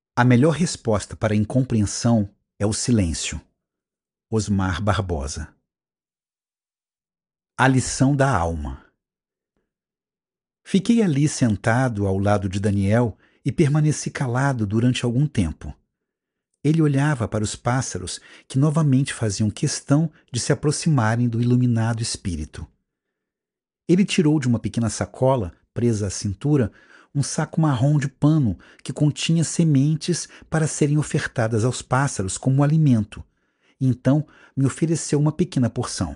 A melhor resposta para a incompreensão é o silêncio. Osmar Barbosa. A lição da alma. Fiquei ali sentado ao lado de Daniel e permaneci calado durante algum tempo. Ele olhava para os pássaros que novamente faziam questão de se aproximarem do iluminado espírito. Ele tirou de uma pequena sacola, presa à cintura, um saco marrom de pano que continha sementes para serem ofertadas aos pássaros como alimento, e então me ofereceu uma pequena porção.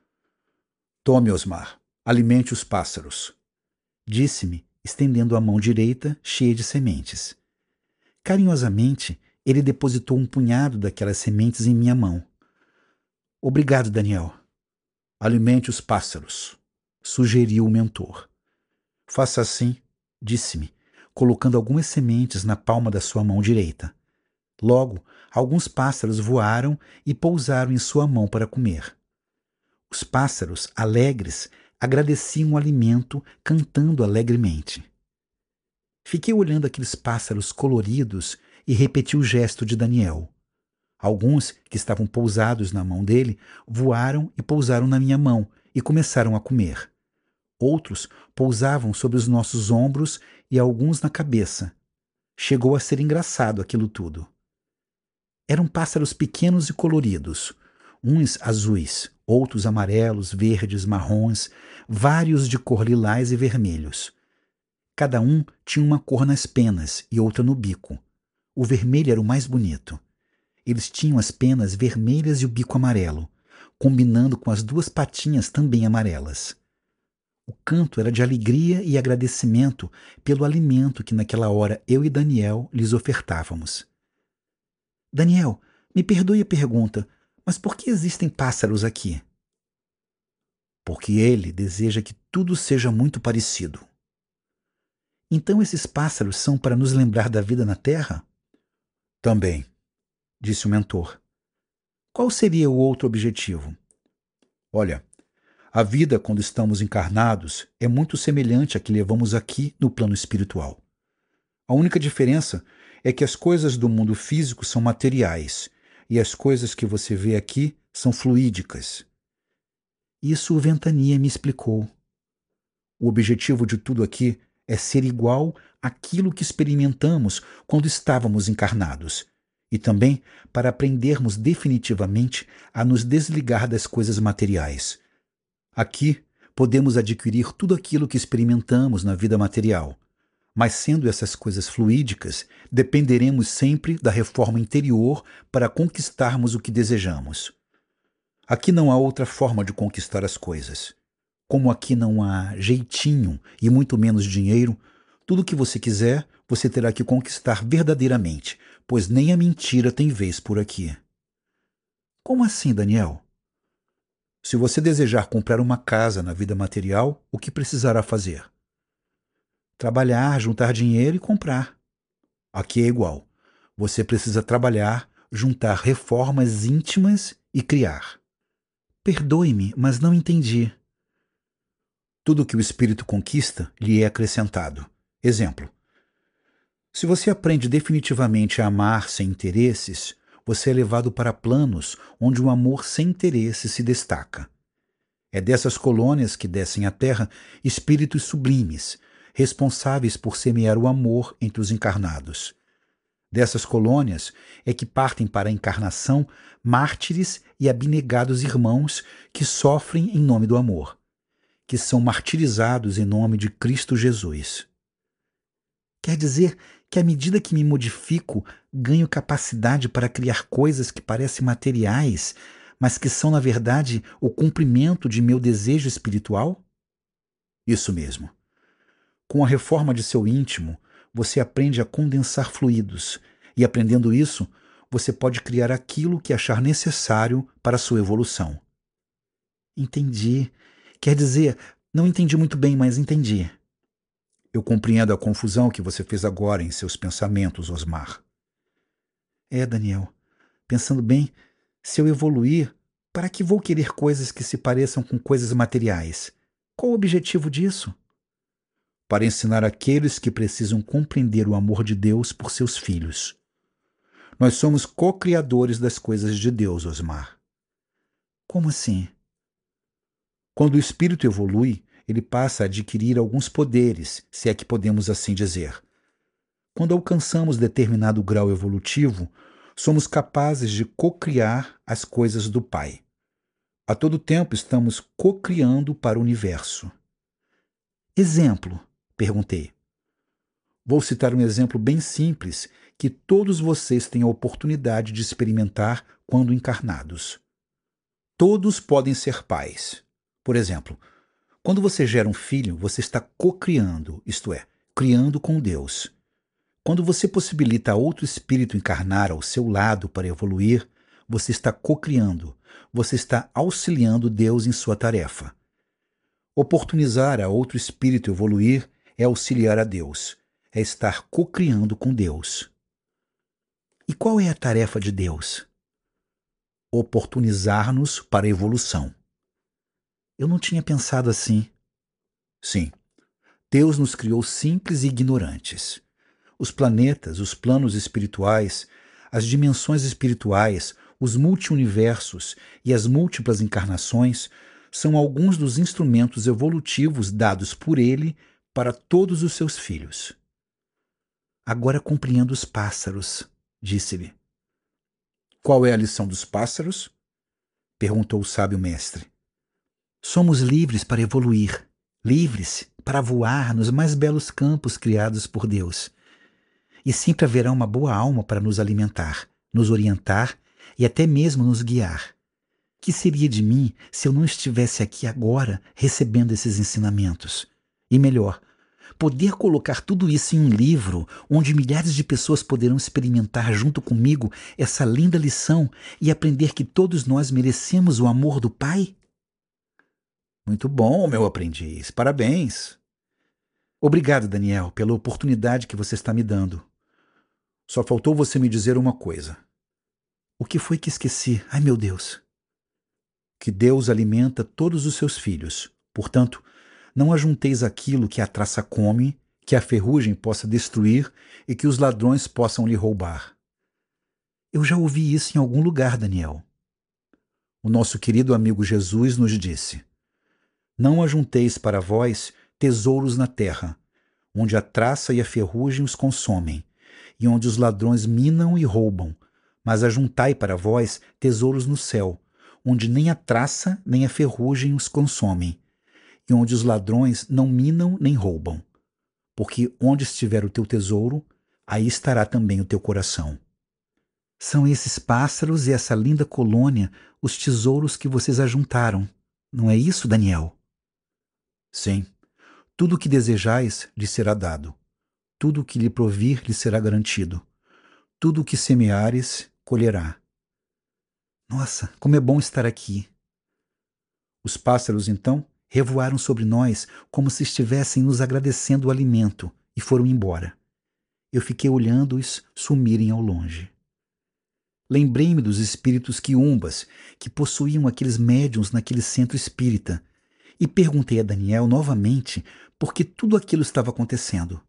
Tome, Osmar, alimente os pássaros, disse-me, estendendo a mão direita cheia de sementes. Carinhosamente, ele depositou um punhado daquelas sementes em minha mão. Obrigado, Daniel. Alimente os pássaros, sugeriu o mentor. Faça assim, disse-me, colocando algumas sementes na palma da sua mão direita. Logo, alguns pássaros voaram e pousaram em sua mão para comer. Os pássaros, alegres, agradeciam o alimento, cantando alegremente. Fiquei olhando aqueles pássaros coloridos e repeti o gesto de Daniel. Alguns, que estavam pousados na mão dele, voaram e pousaram na minha mão e começaram a comer. Outros pousavam sobre os nossos ombros e alguns na cabeça. Chegou a ser engraçado aquilo tudo. Eram pássaros pequenos e coloridos, uns azuis, outros amarelos, verdes, marrons, vários de cor lilás e vermelhos. Cada um tinha uma cor nas penas e outra no bico. O vermelho era o mais bonito. Eles tinham as penas vermelhas e o bico amarelo, combinando com as duas patinhas também amarelas. O canto era de alegria e agradecimento pelo alimento que naquela hora eu e Daniel lhes ofertávamos. Daniel, me perdoe a pergunta, mas por que existem pássaros aqui? Porque ele deseja que tudo seja muito parecido. Então esses pássaros são para nos lembrar da vida na Terra? Também, disse o mentor. Qual seria o outro objetivo? Olha, a vida quando estamos encarnados é muito semelhante à que levamos aqui no plano espiritual. A única diferença é que as coisas do mundo físico são materiais e as coisas que você vê aqui são fluídicas. Isso o Ventania me explicou. O objetivo de tudo aqui é ser igual àquilo que experimentamos quando estávamos encarnados, e também para aprendermos definitivamente a nos desligar das coisas materiais. Aqui podemos adquirir tudo aquilo que experimentamos na vida material, mas sendo essas coisas fluídicas, dependeremos sempre da reforma interior para conquistarmos o que desejamos. Aqui não há outra forma de conquistar as coisas. Como aqui não há jeitinho e muito menos dinheiro, tudo o que você quiser, você terá que conquistar verdadeiramente, pois nem a mentira tem vez por aqui. Como assim, Daniel? Se você desejar comprar uma casa na vida material, o que precisará fazer? Trabalhar, juntar dinheiro e comprar. Aqui é igual. Você precisa trabalhar, juntar reformas íntimas e criar. Perdoe-me, mas não entendi. Tudo que o espírito conquista lhe é acrescentado. Exemplo. Se você aprende definitivamente a amar sem interesses, você é levado para planos onde o amor sem interesse se destaca. É dessas colônias que descem à Terra espíritos sublimes, responsáveis por semear o amor entre os encarnados. Dessas colônias é que partem para a encarnação mártires e abnegados irmãos que sofrem em nome do amor, que são martirizados em nome de Cristo Jesus. Quer dizer que à medida que me modifico, ganho capacidade para criar coisas que parecem materiais, mas que são, na verdade, o cumprimento de meu desejo espiritual? Isso mesmo. Com a reforma de seu íntimo, você aprende a condensar fluidos, e aprendendo isso, você pode criar aquilo que achar necessário para a sua evolução. Entendi. Quer dizer, não entendi muito bem, mas entendi. Eu compreendo a confusão que você fez agora em seus pensamentos, Osmar. Daniel, pensando bem, se eu evoluir, para que vou querer coisas que se pareçam com coisas materiais? Qual o objetivo disso? Para ensinar aqueles que precisam compreender o amor de Deus por seus filhos. Nós somos co-criadores das coisas de Deus, Osmar. Como assim? Quando o espírito evolui, ele passa a adquirir alguns poderes, se é que podemos assim dizer. Quando alcançamos determinado grau evolutivo, somos capazes de co-criar as coisas do Pai. A todo tempo estamos co-criando para o universo. Exemplo, perguntei. Vou citar um exemplo bem simples que todos vocês têm a oportunidade de experimentar quando encarnados. Todos podem ser pais. Por exemplo, quando você gera um filho, você está co-criando, isto é, criando com Deus. Quando você possibilita a outro espírito encarnar ao seu lado para evoluir, você está co-criando, você está auxiliando Deus em sua tarefa. Oportunizar a outro espírito evoluir é auxiliar a Deus, é estar co-criando com Deus. E qual é a tarefa de Deus? Oportunizar-nos para a evolução. Eu não tinha pensado assim. Sim, Deus nos criou simples e ignorantes. Os planetas, os planos espirituais, as dimensões espirituais, os multiuniversos e as múltiplas encarnações são alguns dos instrumentos evolutivos dados por ele para todos os seus filhos. Agora compreendo os pássaros, disse-lhe. Qual é a lição dos pássaros? Perguntou o sábio mestre. Somos livres para evoluir, livres para voar nos mais belos campos criados por Deus. E sempre haverá uma boa alma para nos alimentar, nos orientar e até mesmo nos guiar. Que seria de mim se eu não estivesse aqui agora recebendo esses ensinamentos? E melhor, poder colocar tudo isso em um livro onde milhares de pessoas poderão experimentar junto comigo essa linda lição e aprender que todos nós merecemos o amor do Pai? Muito bom, meu aprendiz. Parabéns. Obrigado, Daniel, pela oportunidade que você está me dando. Só faltou você me dizer uma coisa. O que foi que esqueci? Ai, meu Deus. Que Deus alimenta todos os seus filhos. Portanto, não ajunteis aquilo que a traça come, que a ferrugem possa destruir e que os ladrões possam lhe roubar. Eu já ouvi isso em algum lugar, Daniel. O nosso querido amigo Jesus nos disse: Não ajunteis para vós tesouros na terra, onde a traça e a ferrugem os consomem, e onde os ladrões minam e roubam, mas ajuntai para vós tesouros no céu, onde nem a traça nem a ferrugem os consomem, e onde os ladrões não minam nem roubam. Porque onde estiver o teu tesouro, aí estará também o teu coração. São esses pássaros e essa linda colônia os tesouros que vocês ajuntaram. Não é isso, Daniel? Sim. Tudo o que desejais lhe será dado. Tudo o que lhe provir lhe será garantido. Tudo o que semeares, colherá. Nossa, como é bom estar aqui. Os pássaros, então, revoaram sobre nós como se estivessem nos agradecendo o alimento e foram embora. Eu fiquei olhando-os sumirem ao longe. Lembrei-me dos espíritos quiumbas que possuíam aqueles médiuns naquele centro espírita e perguntei a Daniel novamente por que tudo aquilo estava acontecendo.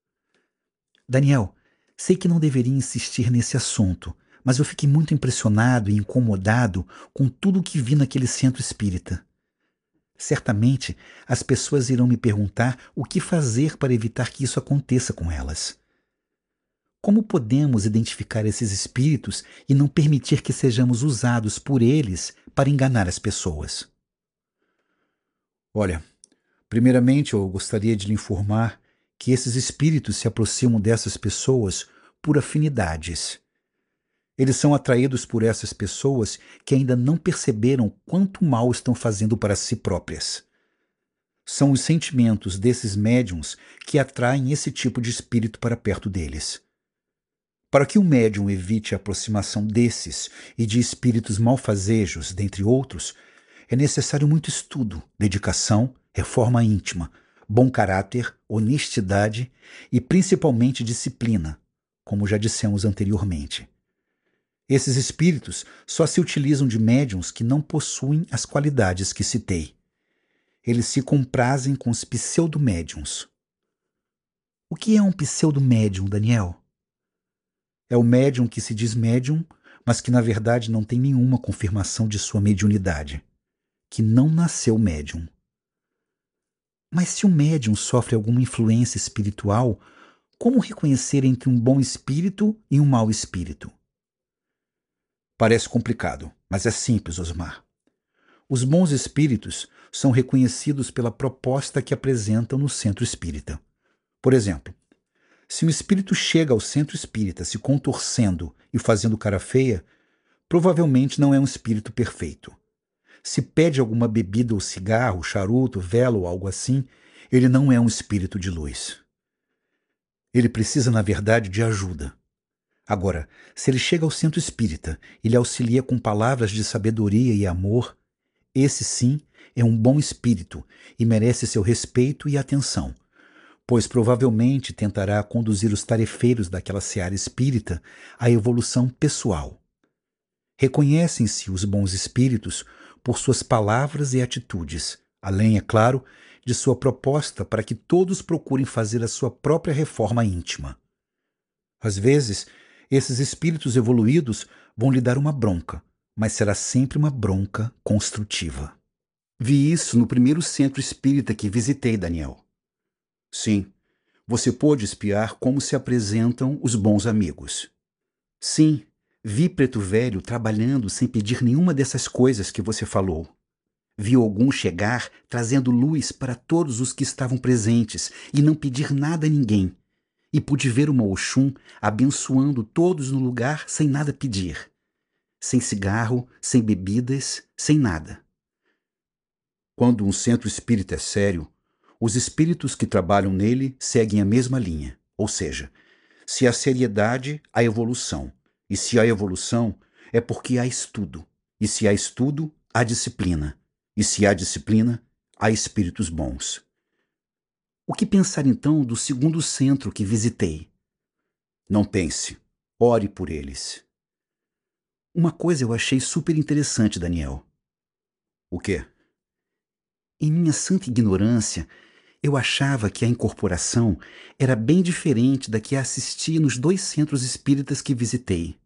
Daniel, sei que não deveria insistir nesse assunto, mas eu fiquei muito impressionado e incomodado com tudo o que vi naquele centro espírita. Certamente as pessoas irão me perguntar o que fazer para evitar que isso aconteça com elas. Como podemos identificar esses espíritos e não permitir que sejamos usados por eles para enganar as pessoas? Olha, primeiramente eu gostaria de lhe informar que esses espíritos se aproximam dessas pessoas por afinidades. Eles são atraídos por essas pessoas que ainda não perceberam quanto mal estão fazendo para si próprias. São os sentimentos desses médiuns que atraem esse tipo de espírito para perto deles. Para que o médium evite a aproximação desses e de espíritos malfazejos, dentre outros, é necessário muito estudo, dedicação, reforma íntima, bom caráter, honestidade e principalmente disciplina, como já dissemos anteriormente. Esses espíritos só se utilizam de médiuns que não possuem as qualidades que citei. Eles se comprazem com os pseudo-médiuns. O que é um pseudo-médium, Daniel? É o médium que se diz médium, mas que na verdade não tem nenhuma confirmação de sua mediunidade, que não nasceu médium. Mas se o médium sofre alguma influência espiritual, como reconhecer entre um bom espírito e um mau espírito? Parece complicado, mas é simples, Osmar. Os bons espíritos são reconhecidos pela proposta que apresentam no centro espírita. Por exemplo, se um espírito chega ao centro espírita se contorcendo e fazendo cara feia, provavelmente não é um espírito perfeito. Se pede alguma bebida ou cigarro, charuto, vela ou algo assim, ele não é um espírito de luz. Ele precisa, na verdade, de ajuda. Agora, se ele chega ao centro espírita e lhe auxilia com palavras de sabedoria e amor, esse sim é um bom espírito e merece seu respeito e atenção, pois provavelmente tentará conduzir os tarefeiros daquela seara espírita à evolução pessoal. Reconhecem-se os bons espíritos por suas palavras e atitudes, além, é claro, de sua proposta para que todos procurem fazer a sua própria reforma íntima. Às vezes, esses espíritos evoluídos vão lhe dar uma bronca, mas será sempre uma bronca construtiva. Vi isso no primeiro centro espírita que visitei, Daniel. Sim, você pôde espiar como se apresentam os bons amigos. Sim, vi Preto Velho trabalhando sem pedir nenhuma dessas coisas que você falou. Vi Ogum chegar trazendo luz para todos os que estavam presentes e não pedir nada a ninguém. E pude ver uma Oxum abençoando todos no lugar sem nada pedir. Sem cigarro, sem bebidas, sem nada. Quando um centro espírita é sério, os espíritos que trabalham nele seguem a mesma linha, ou seja, se há seriedade, há evolução, e se há evolução, é porque há estudo, e se há estudo, há disciplina, e se há disciplina, há espíritos bons. O que pensar então do segundo centro que visitei? Não pense, ore por eles. Uma coisa eu achei super interessante, Daniel. O quê? Em minha santa ignorância, eu achava que a incorporação era bem diferente da que assisti nos 2 centros espíritas que visitei.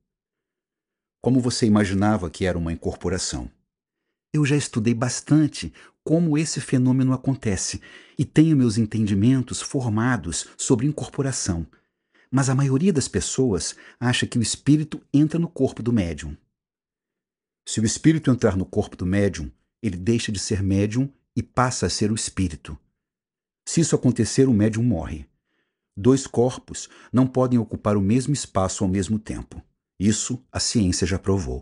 Como você imaginava que era uma incorporação? Eu já estudei bastante como esse fenômeno acontece e tenho meus entendimentos formados sobre incorporação, mas a maioria das pessoas acha que o espírito entra no corpo do médium. Se o espírito entrar no corpo do médium, ele deixa de ser médium e passa a ser o espírito. Se isso acontecer, o médium morre. 2 corpos não podem ocupar o mesmo espaço ao mesmo tempo. Isso a ciência já provou.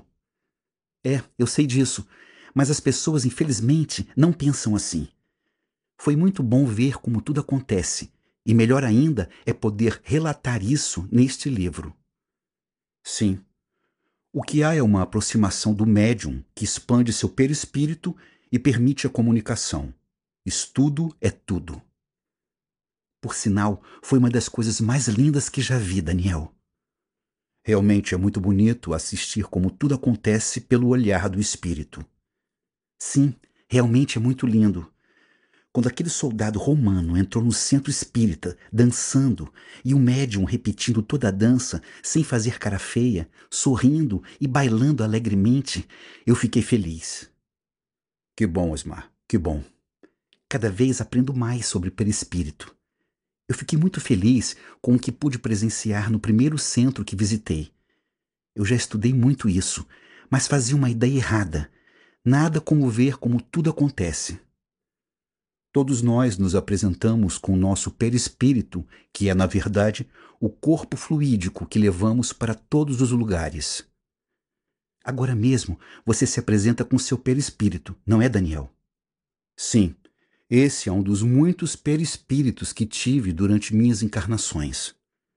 Eu sei disso, mas as pessoas, infelizmente, não pensam assim. Foi muito bom ver como tudo acontece, e melhor ainda é poder relatar isso neste livro. Sim, o que há é uma aproximação do médium que expande seu perispírito e permite a comunicação. Estudo é tudo. Por sinal, foi uma das coisas mais lindas que já vi, Daniel. Realmente é muito bonito assistir como tudo acontece pelo olhar do espírito. Sim, realmente é muito lindo. Quando aquele soldado romano entrou no centro espírita, dançando, e o médium repetindo toda a dança, sem fazer cara feia, sorrindo e bailando alegremente, eu fiquei feliz. Que bom, Osmar, que bom. Cada vez aprendo mais sobre perispírito. Eu fiquei muito feliz com o que pude presenciar no primeiro centro que visitei. Eu já estudei muito isso, mas fazia uma ideia errada. Nada como ver como tudo acontece. Todos nós nos apresentamos com o nosso perispírito, que é, na verdade, o corpo fluídico que levamos para todos os lugares. Agora mesmo, você se apresenta com seu perispírito, não é, Daniel? Sim, esse é um dos muitos perispíritos que tive durante minhas encarnações.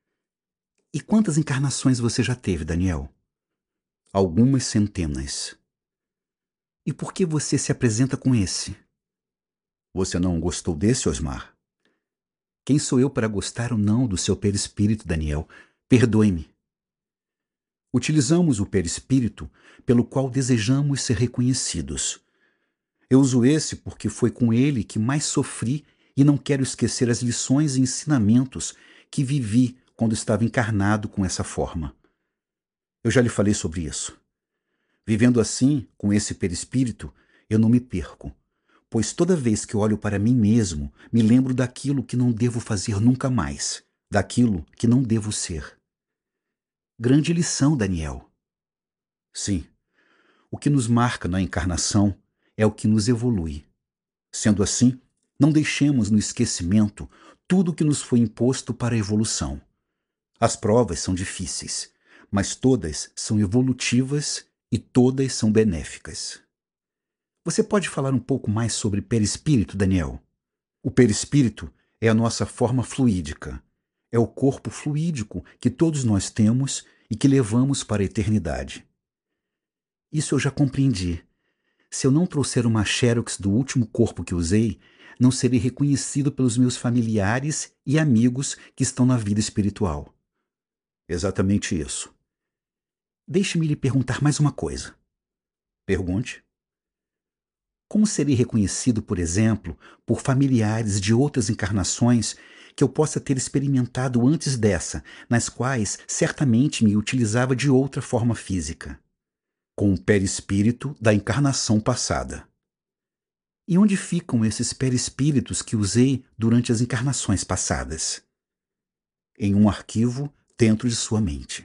E quantas encarnações você já teve, Daniel? Algumas centenas. E por que você se apresenta com esse? Você não gostou desse, Osmar? Quem sou eu para gostar ou não do seu perispírito, Daniel? Perdoe-me. Utilizamos o perispírito pelo qual desejamos ser reconhecidos. Eu uso esse porque foi com ele que mais sofri e não quero esquecer as lições e ensinamentos que vivi quando estava encarnado com essa forma. Eu já lhe falei sobre isso. Vivendo assim, com esse perispírito, eu não me perco, pois toda vez que eu olho para mim mesmo, me lembro daquilo que não devo fazer nunca mais, daquilo que não devo ser. Grande lição, Daniel. Sim, o que nos marca na encarnação é o que nos evolui. Sendo assim, não deixemos no esquecimento tudo o que nos foi imposto para a evolução. As provas são difíceis, mas todas são evolutivas e todas são benéficas. Você pode falar um pouco mais sobre perispírito, Daniel? O perispírito é a nossa forma fluídica. É o corpo fluídico que todos nós temos e que levamos para a eternidade. Isso eu já compreendi. Se eu não trouxer uma xerox do último corpo que usei, não serei reconhecido pelos meus familiares e amigos que estão na vida espiritual. Exatamente isso. Deixe-me lhe perguntar mais uma coisa. Pergunte. Como serei reconhecido, por exemplo, por familiares de outras encarnações que eu possa ter experimentado antes dessa, nas quais certamente me utilizava de outra forma física? Com o perispírito da encarnação passada. E onde ficam esses perispíritos que usei durante as encarnações passadas? Em um arquivo dentro de sua mente.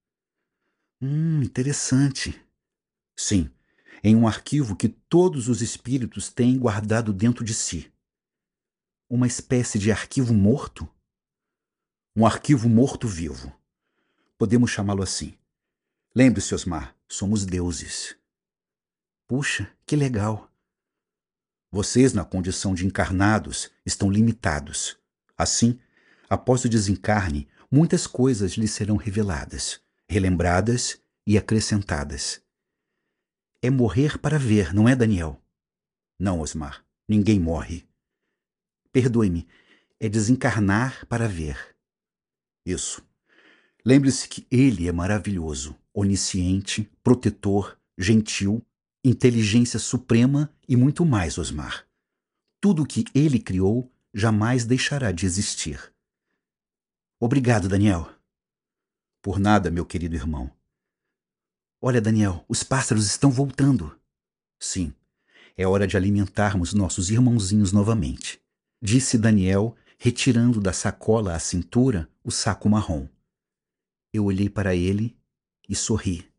Interessante. Sim, em um arquivo que todos os espíritos têm guardado dentro de si. Uma espécie de arquivo morto? Um arquivo morto-vivo. Podemos chamá-lo assim. Lembre-se, Osmar, somos deuses. Puxa, que legal. Vocês, na condição de encarnados, estão limitados. Assim, após o desencarne, muitas coisas lhes serão reveladas, relembradas e acrescentadas. É morrer para ver, não é, Daniel? Não, Osmar, ninguém morre. Perdoe-me, é desencarnar para ver. Isso. Lembre-se que ele é maravilhoso, onisciente, protetor, gentil, inteligência suprema e muito mais, Osmar. Tudo o que ele criou jamais deixará de existir. Obrigado, Daniel. Por nada, meu querido irmão. Olha, Daniel, os pássaros estão voltando. Sim, é hora de alimentarmos nossos irmãozinhos novamente, disse Daniel, retirando da sacola à cintura o saco marrom. Eu olhei para ele e sorri.